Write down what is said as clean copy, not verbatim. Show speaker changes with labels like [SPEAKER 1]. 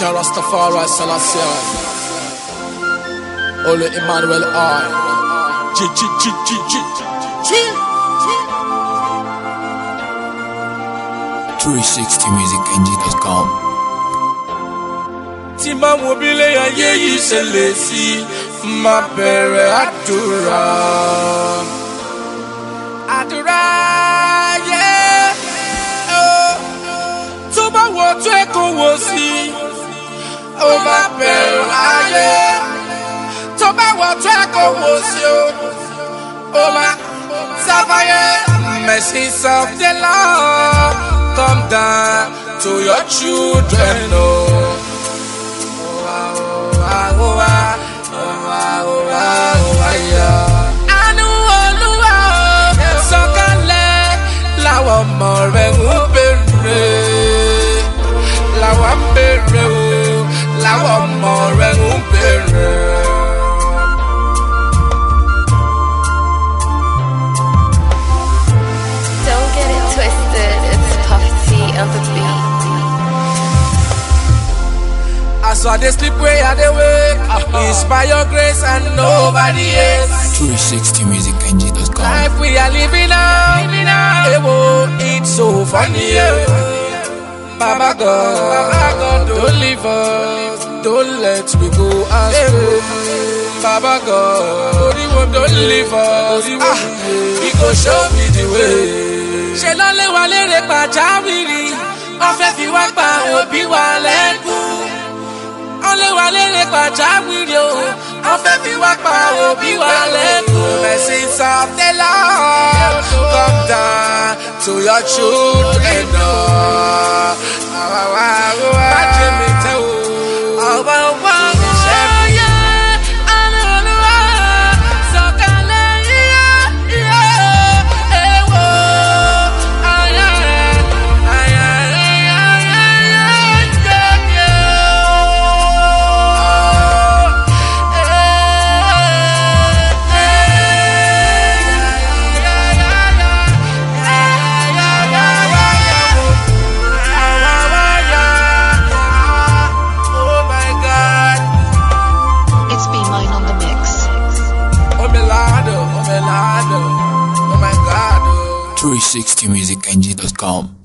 [SPEAKER 1] Jah Rastafari Selassie, Ole Emmanuel I, G.
[SPEAKER 2] 360musicng.com.
[SPEAKER 1] Tí bá wo bí ilé ayé yìí ṣe lè sí, máa bẹ̀rẹ̀ àdúrà. Àdúrà yẹ tó bá wo tó ẹ kó wo sí, ó máa bẹ̀rẹ̀ ayé. Tó bá wo tó ẹ kó wo sí, ó máa sáfàyè. Mercies of the Lord come down to your children, oh. Àánú Olúwa sọ̀kalẹ̀, làwọn ọmọ rẹ̀ ń béèrè, làwọn ń béèrè o, làwọn ọmọ rẹ̀ ń béèrè.
[SPEAKER 3] Don't get it twisted, it's Puff T on the beat.
[SPEAKER 1] As I dey sleep where I dey wake, it's by your grace and nobody else.
[SPEAKER 2] 360musicng.com.
[SPEAKER 1] Life we are living now, it's so funny. Baba God, don't leave us, don't let me go astray. Baba God, don't leave us, He go show me the way. Ṣé ló lé wa lérè pàjáwìrì, wọ́n fẹ́ fi wá pa òbí wa lẹ́kùn. Wọ́n lé wa lérè pàjáwìrì o, wọ́n fẹ́ fi wá pa òbí wa lẹ́kùn. Mercies of the Lord come down to your children. Bájẹ́ mi tẹ́ o. Ọba wa yẹ àánú Olúwa sọ̀kalẹ̀ èwo ayé.
[SPEAKER 3] It's Be Mine on the mix.
[SPEAKER 1] Oh my God.
[SPEAKER 2] 360musicng.com.